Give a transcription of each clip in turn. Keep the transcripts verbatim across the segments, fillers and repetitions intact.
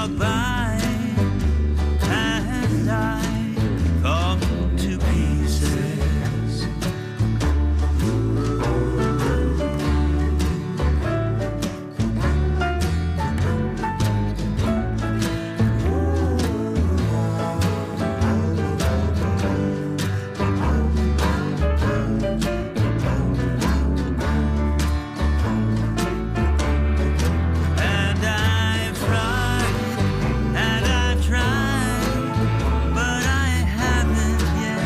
walk by and I fall to pieces. And I've tried and I've tried, but I haven't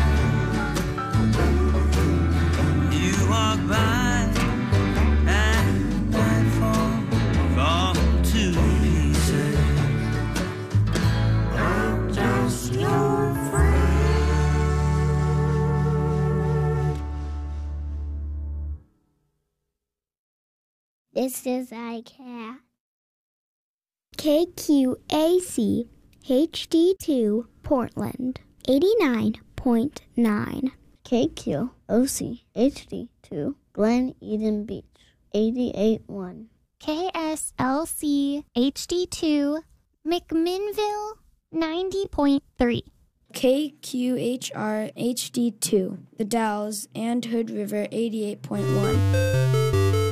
yet. You walk by and I fall, fall to pieces. I'm just your friend. This is iCat. K Q A C H D two Portland eighty-nine point nine. K Q O C H D two Glen Eden Beach eighty-eight point one. K S L C H D two McMinnville ninety point three. K Q H R H D two The Dalles and Hood River eighty-eight point one.